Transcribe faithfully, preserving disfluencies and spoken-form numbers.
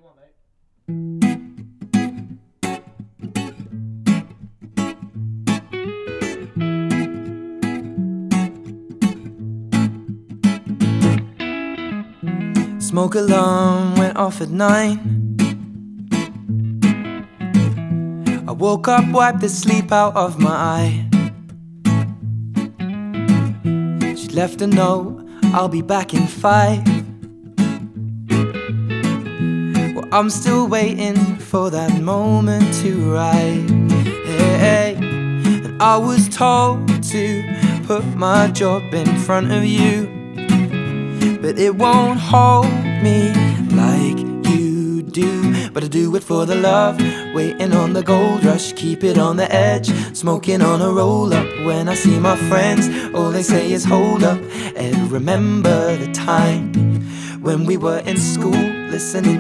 want, mate? Smoke alarm went off at nine. I woke up, wiped the sleep out of my eye. She left a note, I'll be back in five. Well, I'm still waiting for that moment to arrive. Hey, and I was told to put my job in front of you, but it won't hold me like you do. But I do it for the love, waiting on the gold rush, keep it on the edge, smoking on a roll-up. When I see my friends, all they say is hold up, and remember the time when we were in school, listening